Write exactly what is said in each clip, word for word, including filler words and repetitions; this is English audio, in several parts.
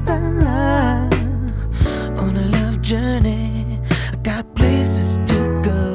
start on a love journey. I got places to go.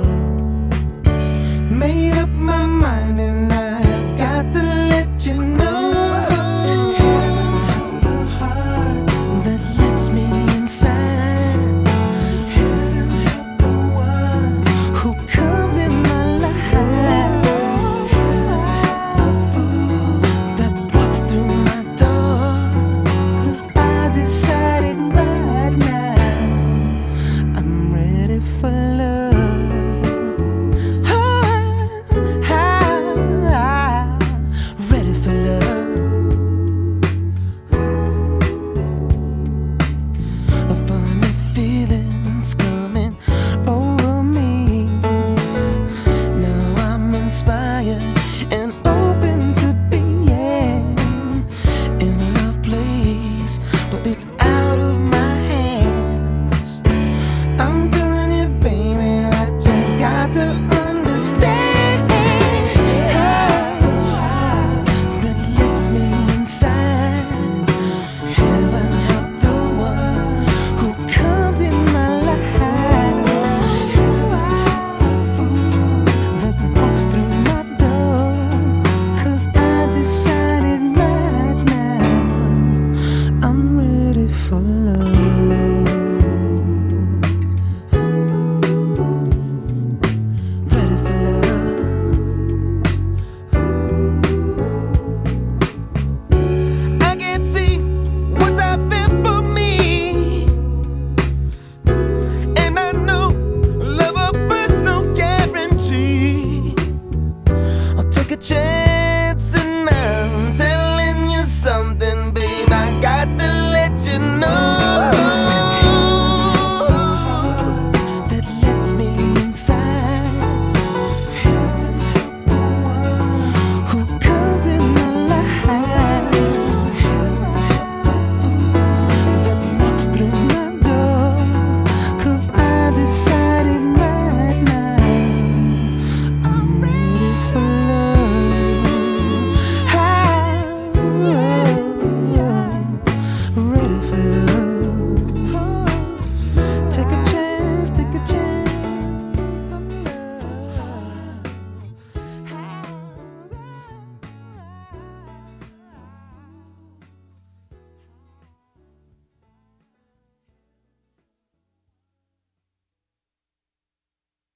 Made up my mind and I've got to let you know. Heaven help the heart that lets me inside. Heaven help the one who comes in my life. Heaven help the fool that walks through my door. 'Cause I decided right now I'm ready for love. Coming over me. Now I'm inspired